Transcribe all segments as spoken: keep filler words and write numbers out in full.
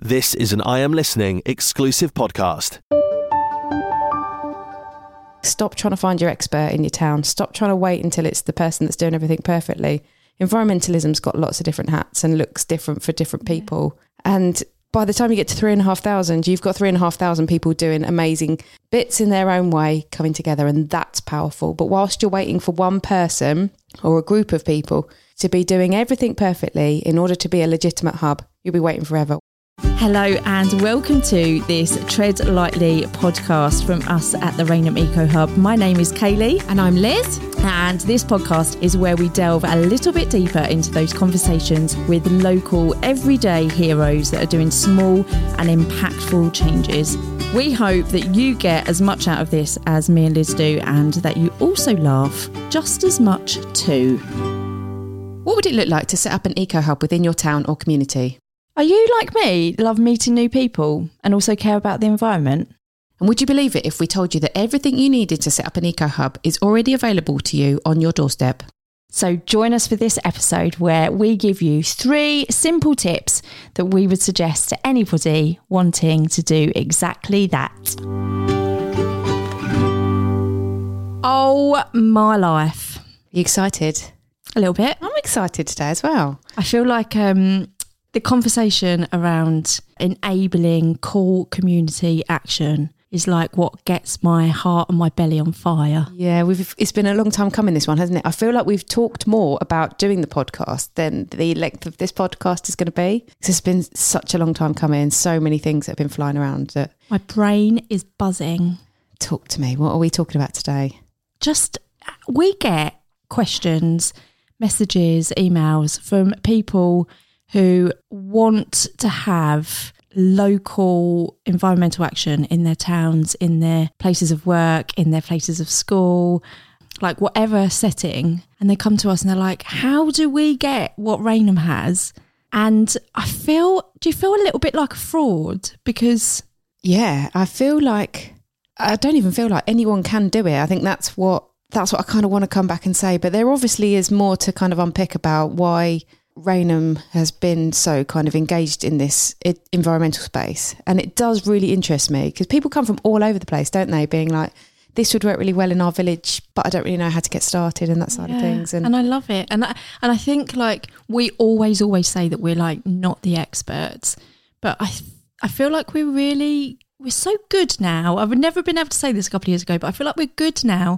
This is an I Am Listening exclusive podcast. Stop trying to find your expert in your town. Stop trying to wait until it's the person that's doing everything perfectly. Environmentalism's got lots of different hats and looks different for different people. Yeah. And by the time you get to three and a half thousand, you've got three and a half thousand people doing amazing bits in their own way coming together, and that's powerful. But whilst you're waiting for one person or a group of people to be doing everything perfectly in order to be a legitimate hub, you'll be waiting forever. Hello and welcome to this Tread Lightly podcast from us at the Rainham Eco Hub. My name is Kaylee. And I'm Liz. And this podcast is where we delve a little bit deeper into those conversations with local everyday heroes that are doing small and impactful changes. We hope that you get as much out of this as me and Liz do, and that you also laugh just as much too. What would it look like to set up an eco hub within your town or community? Are you like me, love meeting new people and also care about the environment? And would you believe it if we told you that everything you needed to set up an eco hub is already available to you on your doorstep? So join us for this episode where we give you three simple tips that we would suggest to anybody wanting to do exactly that. Oh, my life. Are you excited? A little bit. I'm excited today as well. I feel like um, the conversation around enabling cool community action is like what gets my heart and my belly on fire. Yeah, we've it's been a long time coming, this one, hasn't it? I feel like we've talked more about doing the podcast than the length of this podcast is going to be. It's been such a long time coming, so many things that have been flying around. That my brain is buzzing. Talk to me. What are we talking about today? Just, we get questions, messages, emails from people who want to have local environmental action in their towns, in their places of work, in their places of school, like whatever setting. And they come to us and they're like, how do we get what Rainham has? And I feel, do you feel a little bit like a fraud? Because... Yeah, I feel like, I don't even feel like anyone can do it. I think that's what, that's what I kind of want to come back and say. But there obviously is more to kind of unpick about why Rainham has been so kind of engaged in this environmental space. And it does really interest me because people come from all over the place, don't they? Being like, this would work really well in our village, but I don't really know how to get started and that side yeah, of things. And, and I love it. And I, and I think like we always, always say that we're like not the experts, but I, I feel like we're really, we're so good now. I've never been able to say this a couple of years ago, but I feel like we're good now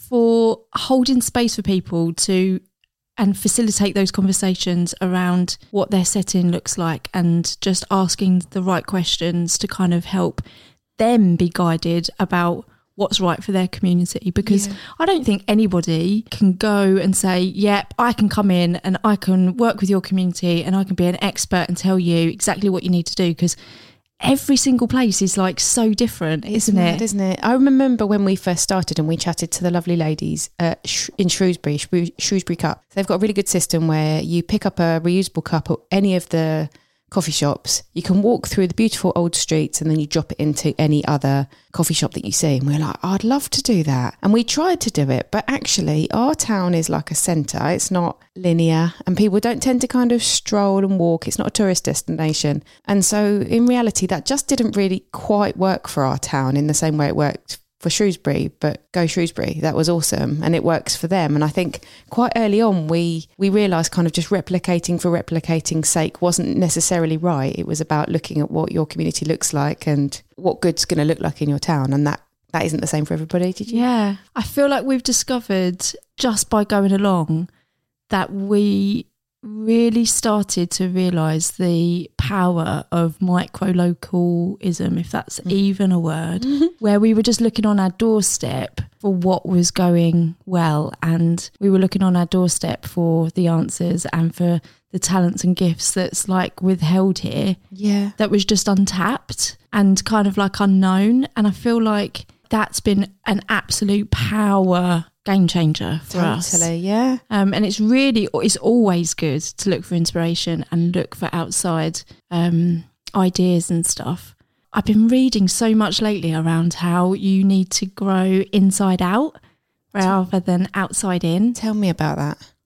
for holding space for people to and facilitate those conversations around what their setting looks like and just asking the right questions to kind of help them be guided about what's right for their community. Because yeah. I don't think anybody can go and say, yep, I can come in and I can work with your community and I can be an expert and tell you exactly what you need to do, because every single place is like so different, isn't mad, it? Isn't it? I remember when we first started and we chatted to the lovely ladies uh, Sh- in Shrewsbury, Shrew- Shrewsbury Cup. They've got a really good system where you pick up a reusable cup at any of the coffee shops. You can walk through the beautiful old streets and then you drop it into any other coffee shop that you see. And we're like, I'd love to do that. And we tried to do it, but actually our town is like a centre. It's not linear and people don't tend to kind of stroll and walk. It's not a tourist destination. And so in reality, that just didn't really quite work for our town in the same way it worked for Shrewsbury, but go Shrewsbury. That was awesome. And it works for them. And I think quite early on, we, we realised kind of just replicating for replicating's sake wasn't necessarily right. It was about looking at what your community looks like and what good's going to look like in your town. And that, that isn't the same for everybody, did you? Yeah. I feel like we've discovered just by going along that we really started to realise the power of micro-localism, if that's mm. even a word, mm-hmm. where we were just looking on our doorstep for what was going well, and we were looking on our doorstep for the answers and for the talents and gifts that's like withheld here, yeah, that was just untapped and kind of like unknown. And I feel like that's been an absolute power game changer for totally, us. Totally, yeah. Um, and it's really, it's always good to look for inspiration and look for outside um, ideas and stuff. I've been reading so much lately around how you need to grow inside out rather than outside in. Tell me about that.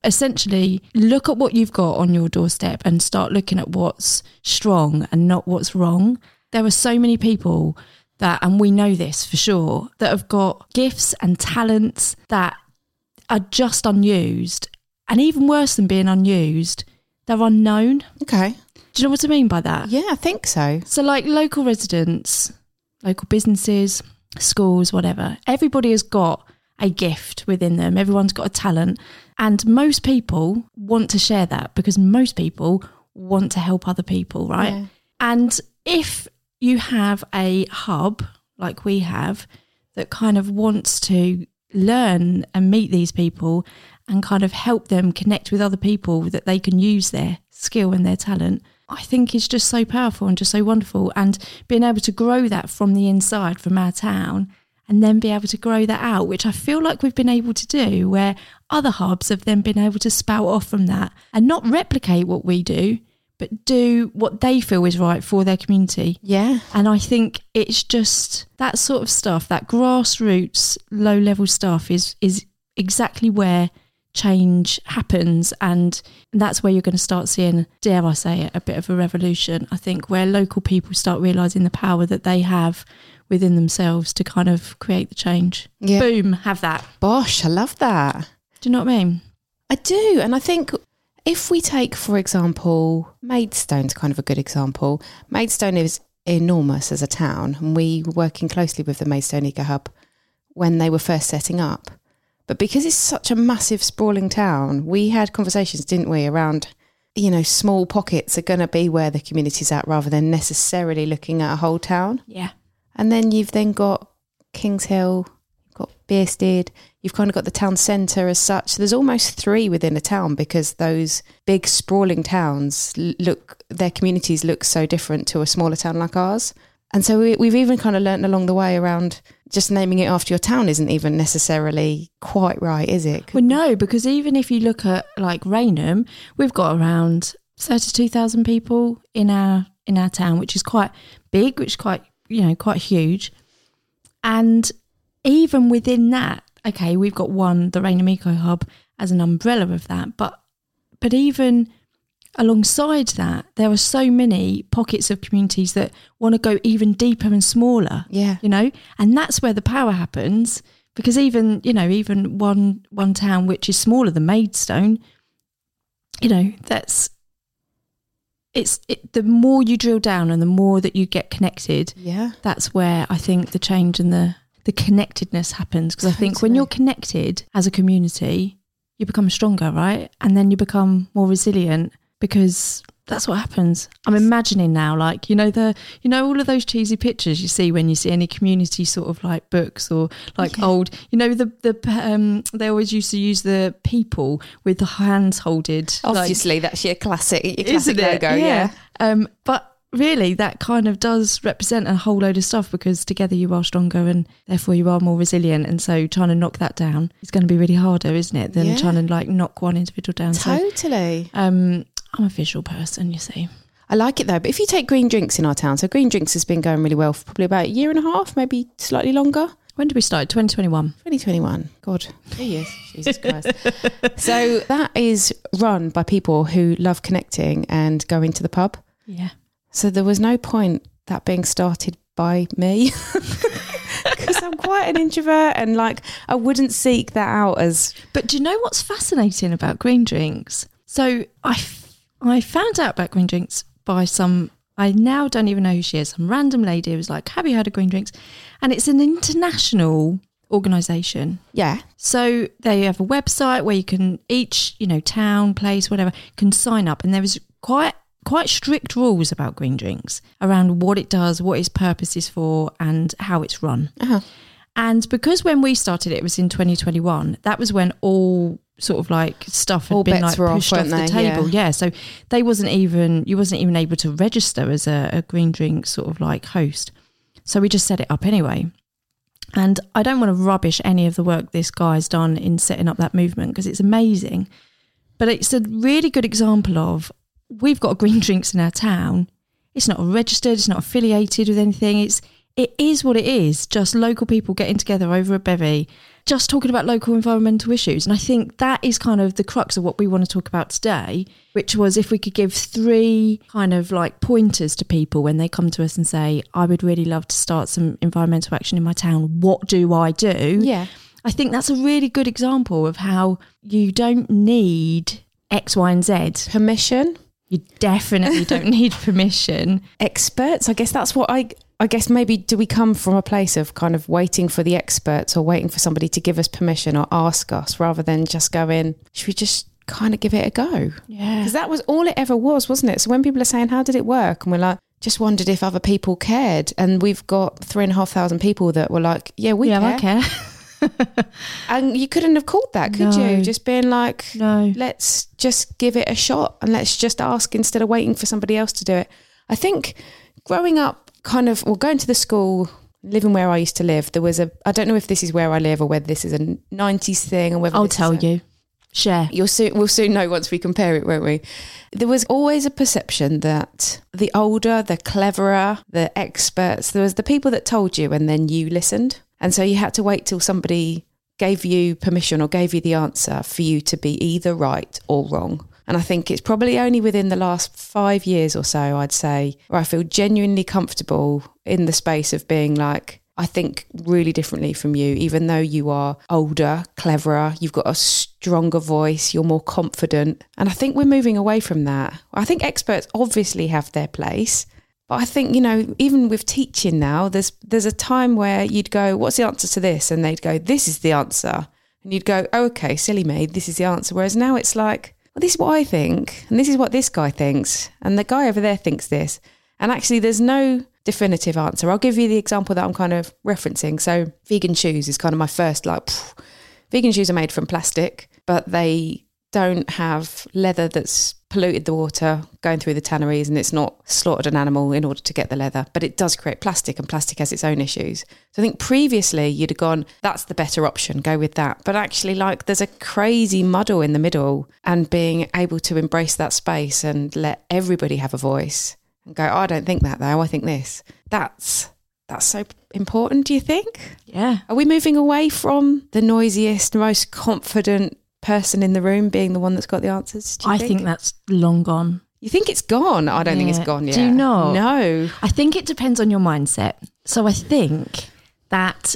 essentially look at what you've got on your doorstep and start looking at what's strong and not what's wrong. There are so many people that, and we know this for sure, that have got gifts and talents that are just unused. And even worse than being unused, they're unknown. Okay. Do you know what I mean by that? Yeah, I think so. So like local residents, local businesses, schools, whatever, everybody has got a gift within them. Everyone's got a talent. And most people want to share that because most people want to help other people, right? Yeah. And if you have a hub like we have that kind of wants to learn and meet these people and kind of help them connect with other people that they can use their skill and their talent, I think is just so powerful and just so wonderful. And being able to grow that from the inside, from our town, and then be able to grow that out, which I feel like we've been able to do, where other hubs have then been able to spout off from that and not replicate what we do, but do what they feel is right for their community. Yeah. And I think it's just that sort of stuff, that grassroots, low-level stuff is is exactly where change happens. And that's where you're going to start seeing, dare I say it, a bit of a revolution. I think where local people start realising the power that they have within themselves to kind of create the change. Yeah. Boom, have that. Bosh, I love that. Do you know what I mean? I do. And I think if we take, for example, Maidstone's kind of a good example. Maidstone is enormous as a town, and we were working closely with the Maidstone Eco Hub when they were first setting up. But because it's such a massive, sprawling town, we had conversations, didn't we, around, you know, small pockets are going to be where the community's at rather than necessarily looking at a whole town. Yeah. And then you've then got Kings Hill, you've got Bearsted, you've kind of got the town centre as such. There's almost three within a town because those big sprawling towns look, their communities look so different to a smaller town like ours. And so we, we've even kind of learnt along the way around just naming it after your town isn't even necessarily quite right, is it? Well, no, because even if you look at like Rainham, we've got around thirty-two thousand people in our in our town, which is quite big, which is quite, you know, quite huge. And even within that, okay, we've got one, the Rainham Eco Hub, as an umbrella of that. But but even alongside that, there are so many pockets of communities that want to go even deeper and smaller. Yeah. You know, and that's where the power happens. Because even, you know, even one one town which is smaller than Maidstone, you know, that's it's it, the more you drill down and the more that you get connected, Yeah. that's where I think the change and the the connectedness happens. Because I think when Totally. you're connected as a community, you become stronger, right? And then you become more resilient, because that's what happens. I'm imagining now, like, you know, the, you know, all of those cheesy pictures you see when you see any community sort of like books or like Yeah. old, you know, the, the, um, they always used to use the people with the hands holded. like- Obviously, that's your classic, your Isn't classic it? logo, yeah. Um, but really, that kind of does represent a whole load of stuff, because together you are stronger and therefore you are more resilient. And so trying to knock that down is going to be really harder, isn't it, than Yeah. trying to like knock one individual down. So, Totally. um, I'm a visual person, you see. I like it though. But if you take Green Drinks in our town, so Green Drinks has been going really well for probably about a year and a half, maybe slightly longer. When did we start? twenty twenty-one. twenty twenty-one. God, three years. Jesus Christ. So that is run by people who love connecting and going to the pub. Yeah. So there was no point that being started by me, because I'm quite an introvert and like I wouldn't seek that out as. But do you know what's fascinating about Green Drinks? So I, f- I found out about Green Drinks by some, I now don't even know who she is, some random lady who was like, have you heard of Green Drinks? And it's an international organisation. Yeah. So they have a website where you can, each, you know, town, place, whatever, can sign up. And there is quite quite strict rules about Green Drinks around what it does, what its purpose is for, and how it's run. Uh-huh. And because when we started it, it was in twenty twenty-one, that was when all sort of like stuff had All been bets like were off, pushed off weren't the they? table. Yeah. Yeah. So they wasn't even, you wasn't even able to register as a, a Green Drink sort of like host. So we just set it up anyway. And I don't want to rubbish any of the work this guy's done in setting up that movement, because it's amazing. But it's a really good example of, we've got Green Drinks in our town. It's not registered, it's not affiliated with anything. It's it is what it is, just local people getting together over a bevy, just talking about local environmental issues. And I think that is kind of the crux of what we want to talk about today, which was if we could give three kind of like pointers to people when they come to us and say, I would really love to start some environmental action in my town. What do I do? Yeah. I think that's a really good example of how you don't need X, Y and Z. Permission. You definitely don't need permission. Experts, I guess that's what I... I guess maybe do we come from a place of kind of waiting for the experts or waiting for somebody to give us permission or ask us rather than just going, should we just kind of give it a go? Yeah. Because that was all it ever was, wasn't it? So when people are saying, how did it work? And we're like, just wondered if other people cared. And we've got three and a half thousand people that were like, yeah, we yeah, care. I care. And you couldn't have called that, could No. you? Just being like, No. let's just give it a shot and let's just ask instead of waiting for somebody else to do it. I think growing up, kind of, well, going to the school, living where I used to live, there was a, I don't know if this is where I live or whether this is a nineties thing or whether I'll this tell is a, you. Share. You'll soon, we'll soon know once we compare it, won't we? There was always a perception that the older, the cleverer, the experts, there was the people that told you and then you listened. And so you had to wait till somebody gave you permission or gave you the answer for you to be either right or wrong. And I think it's probably only within the last five years or so, I'd say, where I feel genuinely comfortable in the space of being like, I think really differently from you, even though you are older, cleverer, you've got a stronger voice, you're more confident. And I think we're moving away from that. I think experts obviously have their place. But I think, you know, even with teaching now, there's there's a time where you'd go, what's the answer to this? And they'd go, this is the answer. And you'd go, oh, okay, silly me, this is the answer. Whereas now it's like, well, this is what I think, and this is what this guy thinks, and the guy over there thinks this. And actually, there's no definitive answer. I'll give you the example that I'm kind of referencing. So vegan shoes is kind of my first, like, phew. Vegan shoes are made from plastic, but they don't have leather that's polluted the water going through the tanneries, and it's not slaughtered an animal in order to get the leather, but it does create plastic, and plastic has its own issues. So I think previously you'd have gone, that's the better option, go with that. But actually, like, there's a crazy muddle in the middle, and being able to embrace that space and let everybody have a voice and go, oh, I don't think that though, I think this. That's that's so important, do you think? Yeah. Are we moving away from the noisiest, most confident person in the room being the one that's got the answers? Do you I think? think that's long gone. You think it's gone? I don't think Yeah. it's gone yet. Do you not? No. I think it depends on your mindset. So I think that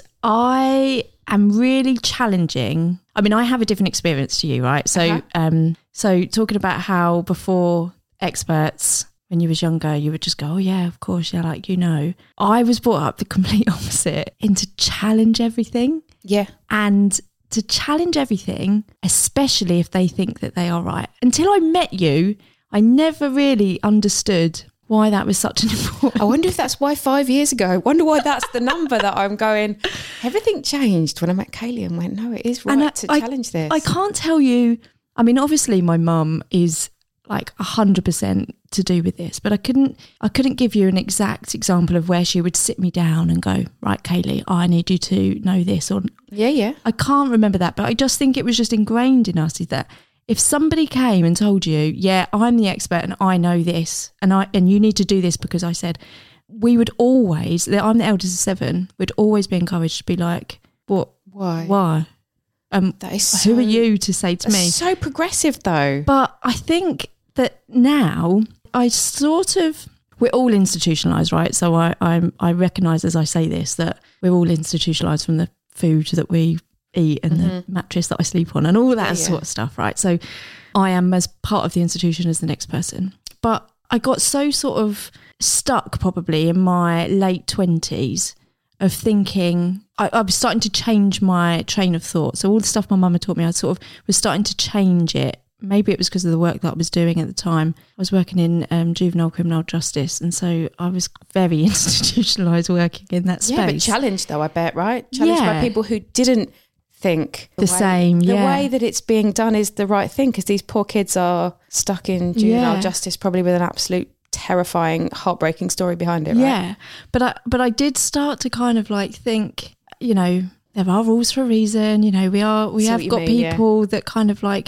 I am really challenging. I mean, I have a different experience to you, right? So, Uh-huh. um, so talking about how before experts, when you was younger, you would just go, oh yeah, of course, yeah, like, you know. I was brought up the complete opposite, and to challenge everything. Yeah. And to challenge everything, especially if they think that they are right. Until I met you, I never really understood why that was such an important... I wonder if that's why five years ago. I wonder why that's the number that I'm going, everything changed when I met Kaylee and went, no, it is right And I- to I- challenge this. I can't tell you... I mean, obviously my mum is like one hundred percent to do with this, but I couldn't I couldn't give you an exact example of where she would sit me down and go, right, Kaylee, I need you to know this. Or Yeah, yeah. I can't remember that, but I just think it was just ingrained in us is that if somebody came and told you, yeah, I'm the expert and I know this, and I and you need to do this because I said, we would always, I'm the eldest of seven, would always be encouraged to be like, what? Why? Why? Um, That is who so- are you to say to That's me? so progressive though. But I think that now I sort of, we're all institutionalised, right? So I I'm, I recognise as I say this that we're all institutionalised from the food that we eat and the mattress that I sleep on and all that Yeah, yeah. sort of stuff, right? So I am as part of the institution as the next person. But I got so sort of stuck probably in my late twenties of thinking, I, I was starting to change my train of thought. So all the stuff my mum had taught me, I sort of was starting to change it. Maybe it was because of the work that I was doing at the time. I was working in um, juvenile criminal justice, and so I was very institutionalised working in that space. Yeah, but challenged though, I bet, right? Challenged Yeah. by people who didn't think The same, The yeah. way that it's being done is the right thing, because these poor kids are stuck in juvenile Yeah. justice, probably with an absolute terrifying, heartbreaking story behind it, right? Yeah, but I but I did start to kind of like think, you know, there are rules for a reason. You know, we are we See have what you got mean, yeah. people that kind of like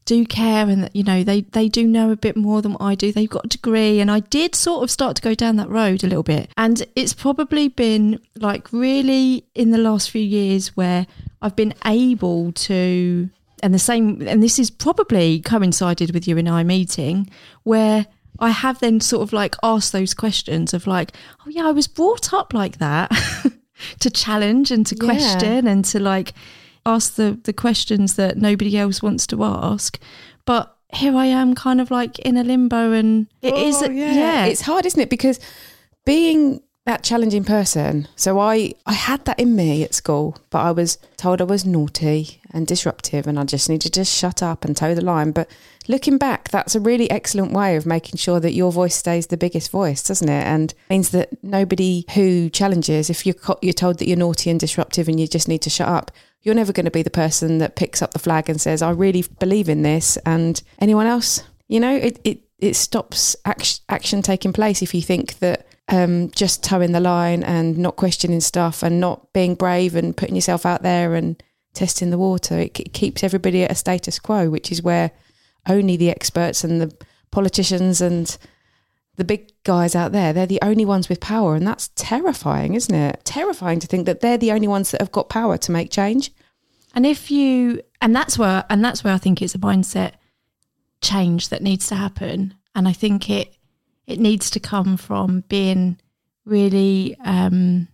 do care and that, you know, they, they do know a bit more than what I do. They've got a degree. And I did sort of start to go down that road a little bit. And it's probably been like really in the last few years where I've been able to, and the same, and this is probably coincided with you and I meeting, where I have then sort of like asked those questions of like, oh yeah, I was brought up like that to challenge and to Yeah. question and to like ask the, the questions that nobody else wants to ask. But here I am kind of like in a limbo, and it Oh, is, yeah. yeah. It's hard, isn't it? Because being that challenging person, so I, I had that in me at school, but I was told I was naughty and disruptive and I just needed to just shut up and toe the line. But looking back, that's a really excellent way of making sure that your voice stays the biggest voice, doesn't it? And means that nobody who challenges, if you're, co- you're told that you're naughty and disruptive and you just need to shut up, you're never going to be the person that picks up the flag and says, I really believe in this. And anyone else, you know, it, it, it stops action, action taking place if you think that um, just towing the line and not questioning stuff and not being brave and putting yourself out there and testing the water, it, it keeps everybody at a status quo, which is where only the experts and the politicians and the big guys out there, they're the only ones with power. And that's terrifying, isn't it? Terrifying to think that they're the only ones that have got power to make change. And if you, and that's where, and that's where I think it's a mindset change that needs to happen. And I think it, it needs to come from being really um,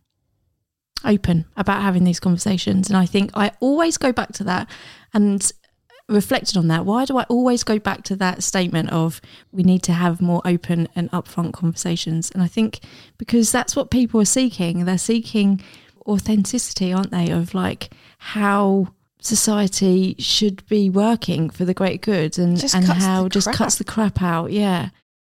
open about having these conversations. And I think I always go back to that and reflected on that. Why do I always go back to that statement of we need to have more open and upfront conversations? And I think because that's what people are seeking. They're seeking authenticity, aren't they, of like how society should be working for the great good, and, Just and cuts how the just crap. cuts the crap out. Yeah.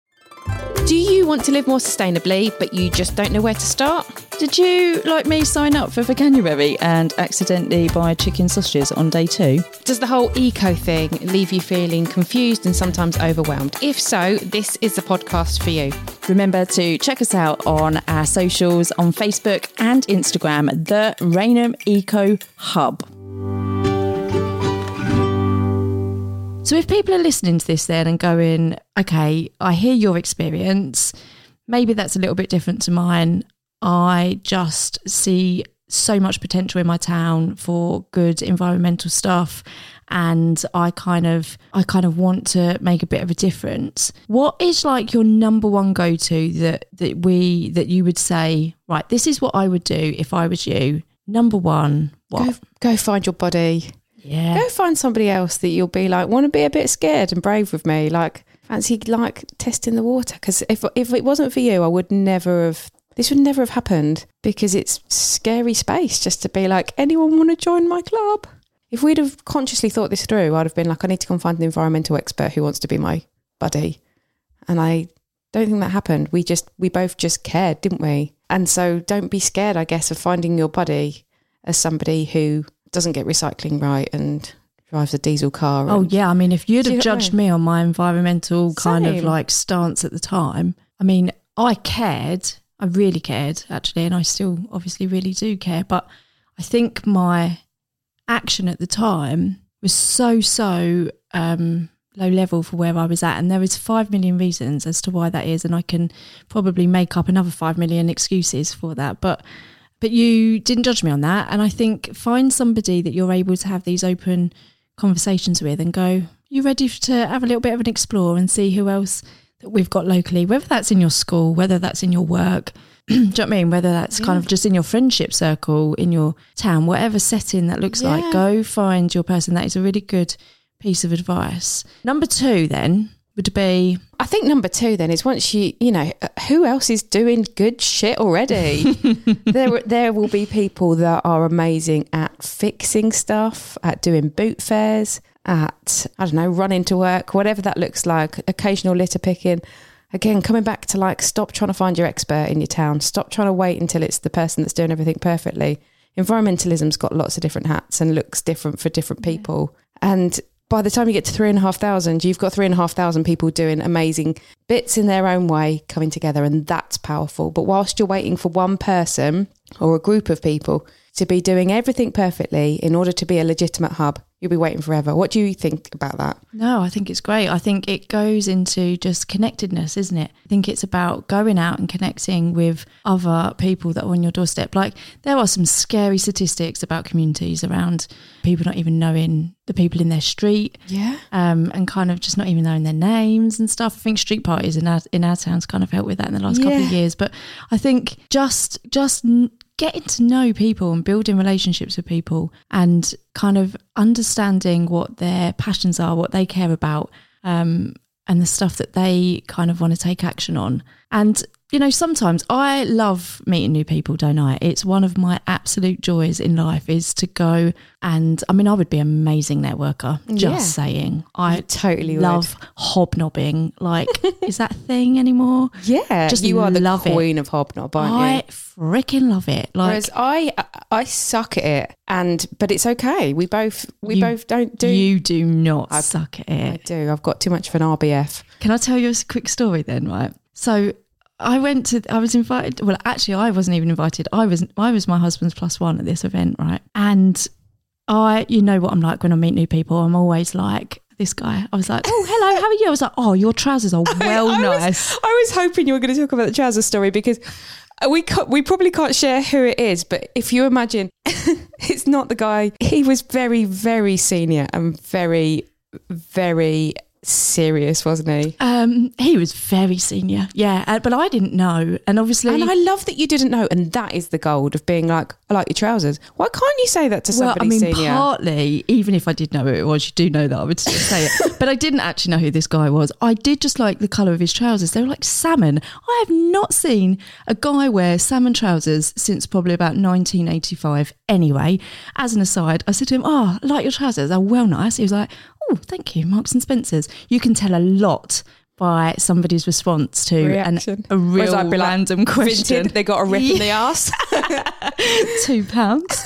Do you want to live more sustainably, but you just don't know where to start? Did you, like me, sign up for Veganuary and accidentally buy chicken sausages on day two? Does the whole eco thing leave you feeling confused and sometimes overwhelmed? If so, this is the podcast for you. Remember to check us out on our socials on Facebook and Instagram, the Rainham Eco Hub. So if people are listening to this then and going, okay, I hear your experience, maybe that's a little bit different to mine. I just see so much potential in my town for good environmental stuff, and I kind of I kind of want to make a bit of a difference. What is like your number one go-to that that we that you would say, right, this is what I would do if I was you? Number one, what? Go, go find your body. Yeah. Go find somebody else that you'll be like, want to be a bit scared and brave with me. Like, fancy like testing the water. Because if if it wasn't for you, I would never have, this would never have happened, because it's scary space just to be like, anyone want to join my club? If we'd have consciously thought this through, I'd have been like, I need to go and find an environmental expert who wants to be my buddy. And I don't think that happened. We just, we both just cared, didn't we? And so don't be scared, I guess, of finding your buddy as somebody who doesn't get recycling right and drives a diesel car. Oh and, yeah, I mean, if you'd Do you have know what I judged mean? me on my environmental kind of Same. like stance at the time, I mean, I cared, I really cared actually, and I still obviously really do care, but I think my action at the time was so, so um, low level for where I was at, and there is five million reasons as to why that is, and I can probably make up another five million excuses for that, but But you didn't judge me on that. And I think find somebody that you're able to have these open conversations with and go, you ready to have a little bit of an explore and see who else that we've got locally, whether that's in your school, whether that's in your work, do you know what I mean? Whether that's yeah. kind of just in your friendship circle, in your town, whatever setting that looks Yeah. like, go find your person. That is a really good piece of advice. Number two then would be, I think number two then is once you, you know, who else is doing good shit already? there there will be people that are amazing at fixing stuff, at doing boot fairs, at, I don't know, running to work, whatever that looks like, occasional litter picking. Again, coming back to like, stop trying to find your expert in your town. Stop trying to wait until it's the person that's doing everything perfectly. Environmentalism's got lots of different hats and looks different for different people. And by the time you get to three and a half thousand, you've got three and a half thousand people doing amazing bits in their own way coming together, and that's powerful. But whilst you're waiting for one person or a group of people to be doing everything perfectly in order to be a legitimate hub, you'll be waiting forever. What do you think about that? No, I think it's great. I think it goes into just connectedness, isn't it? I think it's about going out and connecting with other people that are on your doorstep. Like, there are some scary statistics about communities around people not even knowing the people in their street. Yeah. Um, and kind of just not even knowing their names and stuff. I think street parties in our, in our towns kind of helped with that in the last Yeah. couple of years. But I think just just n- getting to know people and building relationships with people and kind of understanding what their passions are, what they care about, um, and the stuff that they kind of want to take action on. And, you know, sometimes I love meeting new people, don't I? It's one of my absolute joys in life is to go and, I mean, I would be an amazing networker, just Yeah. saying. I You totally love hobnobbing. Like, is that a thing anymore? Yeah. Just you are the love it. queen of hobnob, aren't you? I freaking love it. Like, Whereas I, I suck at it, and but it's okay. We both, we You- both don't do. you do not I- suck at I it. do. I've got too much of an R B F. Can I tell you a quick story then, right? So I went to, I was invited, well, actually I wasn't even invited. I was, I was my husband's plus one at this event, right? And I, you know what I'm like when I meet new people, I'm always like, this guy, I was like, oh, hello, how are you? I was like, oh, your trousers are well I was- nice. I was hoping you were going to talk about the trouser story because we can't, we probably can't share who it is, but if you imagine, it's not the guy. He was very, very senior and very, very serious, wasn't he? Um, he was very senior, yeah, uh, but I didn't know. And obviously... And I love that you didn't know, and that is the gold of being like, I like your trousers. Why can't you say that to Well, somebody I mean, senior? partly, even if I did know who it was, you do know that I would still say it. But I didn't actually know who this guy was. I did just like the colour of his trousers. They were like salmon. I have not seen a guy wear salmon trousers since probably about nineteen eighty-five. Anyway, as an aside, I said to him, oh, I like your trousers. They're well nice. He was like, oh, thank you, Marks and Spencer's. You can tell a lot by somebody's response to an, Reaction. a Whereas real I'd be like, random question. Vinted, they got a rip in the arse. two pounds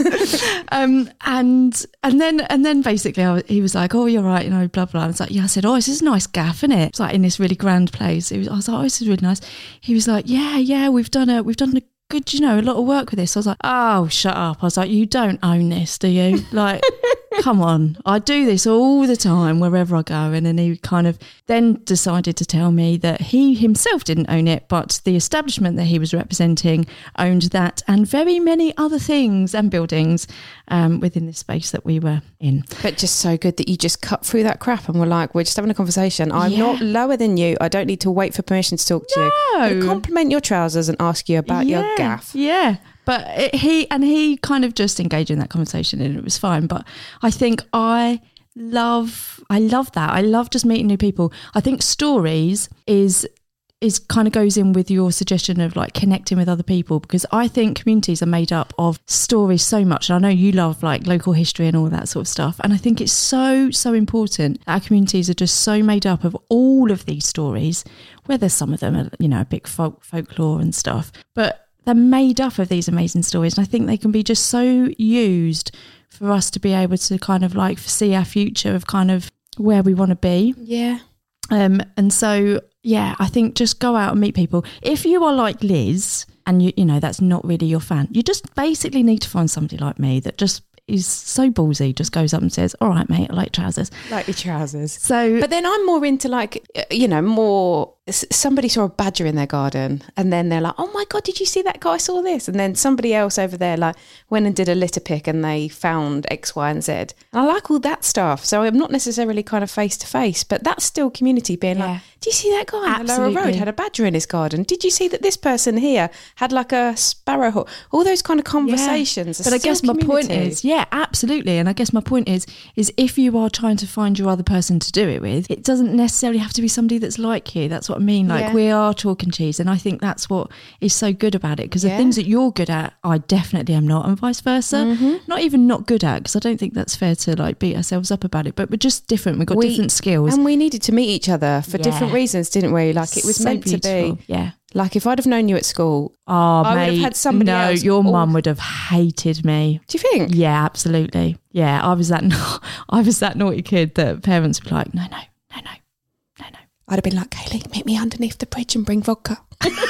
um and and then and then basically I, he was like, oh, you're right, you know, blah blah. I was like, yeah. I said, oh, this is a nice gaff, isn't it? It's like in this really grand place. It was, I was like, oh, this is really nice. He was like, yeah yeah we've done a we've done a good, you know, a lot of work with this. I was like, oh, shut up. I was like, you don't own this, do you? Like, come on. I do this all the time wherever I go. And then he kind of then decided to tell me that he himself didn't own it, but the establishment that he was representing owned that and very many other things and buildings um, within the space that we were in. But just so good that you just cut through that crap and were like, we're just having a conversation. I'm Yeah. not lower than you. I don't need to wait for permission to talk to you. I'm gonna No. compliment your trousers and ask you about your Yeah, gaff. Yeah. But it, he, and he kind of just engaged in that conversation and it was fine. But I think I love, I love that. I love just meeting new people. I think stories is, is kind of goes in with your suggestion of like connecting with other people, because I think communities are made up of stories so much. And I know you love like local history and all that sort of stuff. And I think it's so, so important that our communities are just so made up of all of these stories, whether some of them are, you know, a big folk, folklore and stuff, but they're made up of these amazing stories. And I think they can be just so used for us to be able to kind of like see our future of kind of where we want to be. Yeah. Um, and so, yeah, I think just go out and meet people. If you are like Liz and you, you know, that's not really your fan, you just basically need to find somebody like me that just is so ballsy, just goes up and says, all right, mate, I like trousers. Like your trousers. So, But then I'm more into like, uh, you know, more, s- somebody saw a badger in their garden and then they're like, oh my God, did you see that guy? I saw this. And then somebody else over there like went and did a litter pick and they found X, Y and Z. And I like all that stuff. So I'm not necessarily kind of face to face, but that's still community being Yeah. like, do you see that guy on the lower road Absolutely. had a badger in his garden? Did you see that this person here had like a sparrowhawk? All those kind of conversations. are But I still guess my point community. is, yeah, absolutely. And I guess my point is, is if you are trying to find your other person to do it with, it doesn't necessarily have to be somebody that's like you. That's what I mean. Like Yeah. we are chalk and cheese. And I think that's what is so good about it. Because Yeah. the things that you're good at, I definitely am not, and vice versa. Mm-hmm. Not even not good at, because I don't think that's fair to like beat ourselves up about it. But we're just different. We've got We- different skills. And we needed to meet each other for Yeah. different reasons, didn't we? Like it was So meant to beautiful. be. Yeah. Like if I'd have known you at school, Oh, I would mate. have had somebody no, else your all- mum would have hated me. do you think? Yeah, absolutely. Yeah, I was that. I was that naughty kid that parents were like, no, no, no, no, no, no. I'd have been like, Kaylee, meet me underneath the bridge and bring vodka.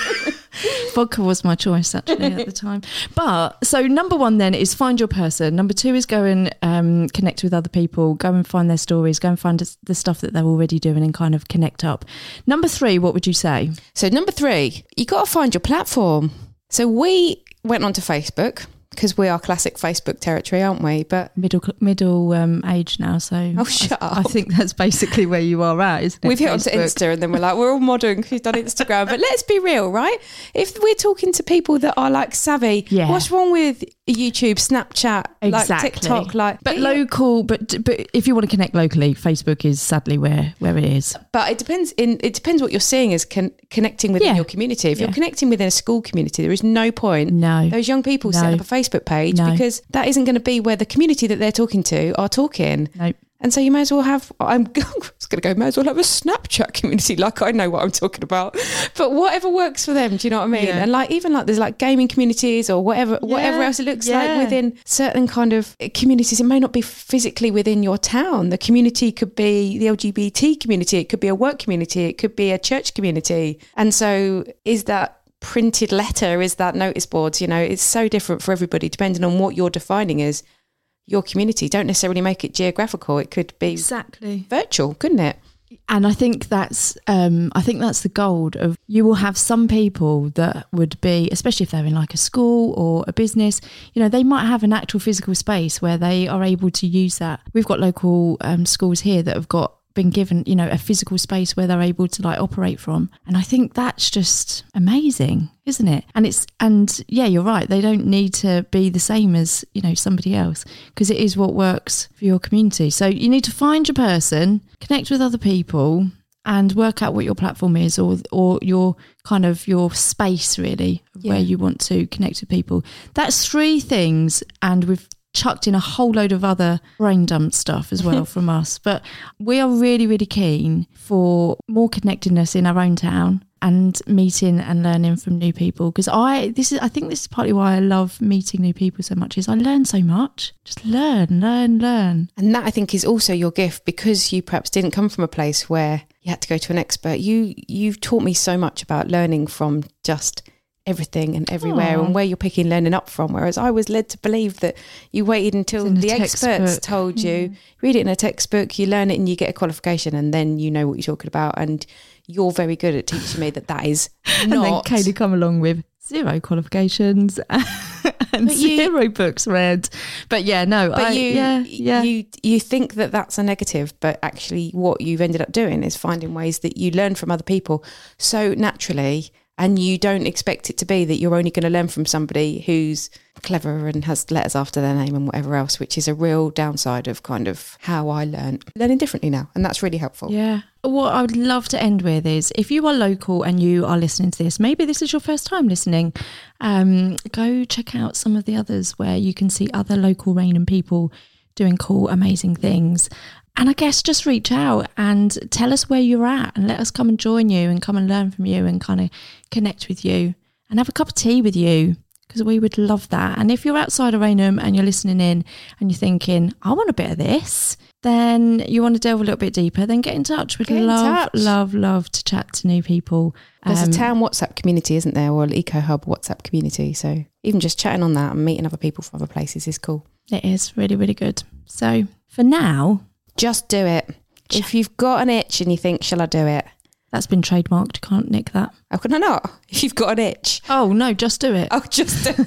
Vodka was my choice actually at the time. But so number one then is find your person. Number two is go and um, connect with other people, go and find their stories, go and find the stuff that they're already doing and kind of connect up. Number three, what would you say? So number three, you got to find your platform. So we went onto Facebook because we are classic Facebook territory, aren't we? But middle middle um, age now, so oh, shut I, up. I think that's basically where you are at, isn't it? We've hit Facebook. onto Insta and then we're like, we're all modern because we've done Instagram. But let's be real, right? If we're talking to people that are like savvy, yeah. what's wrong with YouTube, Snapchat, exactly. like TikTok? Like, but local, but but if you want to connect locally, Facebook is sadly where, where it is. But it depends. In it depends what you're seeing as con- connecting within Yeah. your community. If Yeah. you're connecting within a school community, there is no point. No. Those young people No. setting up a Facebook page No. because that isn't going to be where the community that they're talking to are talking. No. And so you may as well have, I'm going to go, may as well have a Snapchat community, like I know what I'm talking about. But whatever works for them, do you know what I mean? Yeah. And like, even like there's like gaming communities or whatever, whatever else it looks yeah. like within certain kind of communities. It may not be physically within your town. The community could be the L G B T community. It could be a work community. It could be a church community. And so is that printed letter? Is that notice boards? You know, it's so different for everybody depending on what you're defining as your community. Don't necessarily make it geographical. It could be Exactly. virtual, couldn't it? And I think that's um, I think that's the gold of you will have some people that would be, especially if they're in like a school or a business, you know, they might have an actual physical space where they are able to use that. We've got local um, schools here that have got been given, you know, a physical space where they're able to like operate from. And I think that's just amazing, isn't it? And it's, and yeah, you're right. They don't need to be the same as, you know, somebody else because it is what works for your community. So you need to find your person, connect with other people and work out what your platform is or, or your kind of your space really Yeah. where you want to connect with people. That's three things. And we've chucked in a whole load of other brain dump stuff as well from us. But we are really, really keen for more connectedness in our own town and meeting and learning from new people. Because I, this is, I think this is partly why I love meeting new people so much is I learn so much. Just learn, learn, learn. And that I think is also your gift because you perhaps didn't come from a place where you had to go to an expert. You, you've taught me so much about learning from just everything and everywhere Aww. And where you're picking learning up from, whereas I was led to believe that you waited until It's in the a experts textbook. told you, Yeah. read it in a textbook, you learn it and you get a qualification and then you know what you're talking about, and you're very good at teaching me that that is And then not Kaylee come along with zero qualifications and But you- zero books read. But yeah, no, but I, you, yeah, yeah. you you think that that's a negative, but actually what you've ended up doing is finding ways that you learn from other people so naturally, and you don't expect it to be that you're only going to learn from somebody who's clever and has letters after their name and whatever else, which is a real downside of kind of how I learn. Learning differently now, and that's really helpful. Yeah. What I would love to end with is if you are local and you are listening to this, maybe this is your first time listening, um, go check out some of the others where you can see other local Rainham people doing cool, amazing things. And I guess just reach out and tell us where you're at and let us come and join you and come and learn from you and kind of connect with you and have a cup of tea with you, because we would love that. And if you're outside of Rainham and you're listening in and you're thinking, I want a bit of this, then you want to delve a little bit deeper, then get in touch. We'd Get in love, touch. love, love to chat to new people. There's Um, a town WhatsApp community, isn't there, or an Eco Hub WhatsApp community. So even just chatting on that and meeting other people from other places is cool. It is really, really good. So for now, Just do it. If you've got an itch and you think, shall I do it? that's been trademarked. Can't nick that. How can I not? If you've got an itch. Oh, no, just do it. Oh, just do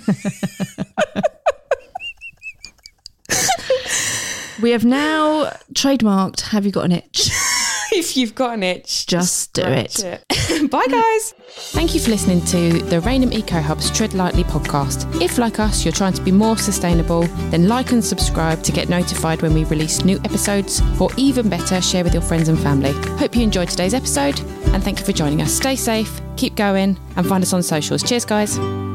We have now trademarked Have You Got an Itch? If you've got an itch, Just do scratch it. it. Bye, guys. Thank you for listening to the Rainham Eco Hub's Tread Lightly podcast. If, like us, you're trying to be more sustainable, then like and subscribe to get notified when we release new episodes, or even better, share with your friends and family. Hope you enjoyed today's episode, and thank you for joining us. Stay safe, keep going, and find us on socials. Cheers, guys.